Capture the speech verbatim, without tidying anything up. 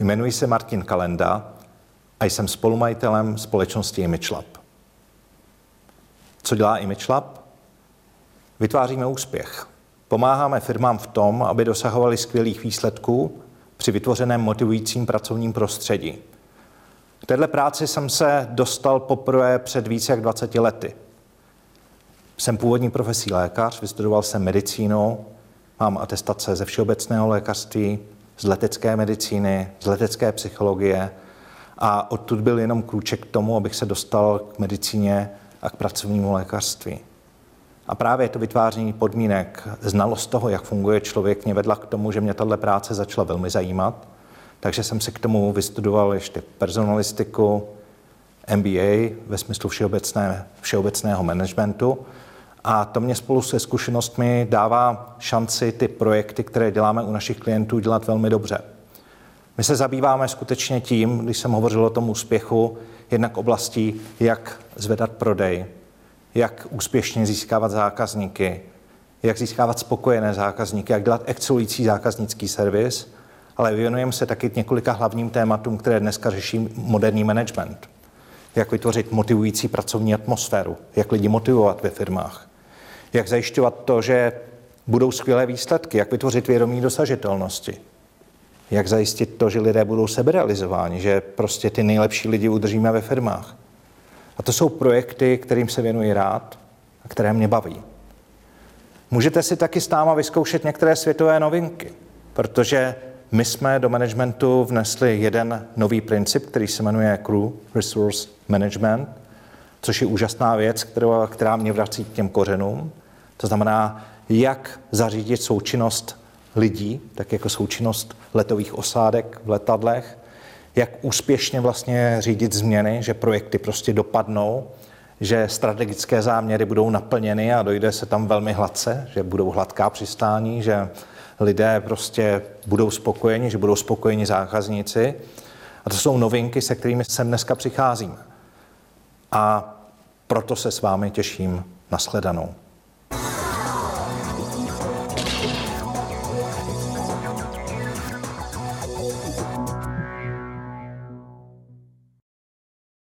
Jmenuji se Martin Kalenda a jsem spolumajitelem společnosti ImageLab. Co dělá ImageLab? Vytváříme úspěch. Pomáháme firmám v tom, aby dosahovali skvělých výsledků při vytvořeném motivujícím pracovním prostředí. K této práci jsem se dostal poprvé před více jak dvaceti lety. Jsem původní profesí lékař, vystudoval jsem medicínu, mám atestace ze všeobecného lékařství, z letecké medicíny, z letecké psychologie a odtud byl jenom krůček k tomu, abych se dostal k medicíně a k pracovnímu lékařství. A právě to vytváření podmínek, znalost toho, jak funguje člověk, mě vedla k tomu, že mě tato práce začala velmi zajímat. Takže jsem si k tomu vystudoval ještě personalistiku, M B A ve smyslu všeobecné, všeobecného managementu. A to mě spolu se zkušenostmi dává šanci ty projekty, které děláme u našich klientů, dělat velmi dobře. My se zabýváme skutečně tím, když jsem hovořil o tom úspěchu, jednak oblastí, jak zvedat prodej, jak úspěšně získávat zákazníky, jak získávat spokojené zákazníky, jak dělat excelující zákaznický servis, ale věnujeme se taky několika hlavním tématům, které dneska řeší moderní management. Jak vytvořit motivující pracovní atmosféru, jak lidi motivovat ve firmách, jak zajišťovat to, že budou skvělé výsledky, jak vytvořit vědomí dosažitelnosti, jak zajistit to, že lidé budou seberealizováni, že prostě ty nejlepší lidi udržíme ve firmách. A to jsou projekty, kterým se věnuji rád a které mě baví. Můžete si taky s náma vyzkoušet některé světové novinky, protože my jsme do managementu vnesli jeden nový princip, který se jmenuje Crew Resource Management, což je úžasná věc, která, která mě vrací k těm kořenům. To znamená, jak zařídit součinnost lidí, tak jako součinnost letových osádek v letadlech, jak úspěšně vlastně řídit změny, že projekty prostě dopadnou, že strategické záměry budou naplněny a dojde se tam velmi hladce, že budou hladká přistání, že lidé prostě budou spokojeni, že budou spokojeni zákazníci. A to jsou novinky, se kterými sem dneska přicházíme. A proto se s vámi těším na shledanou.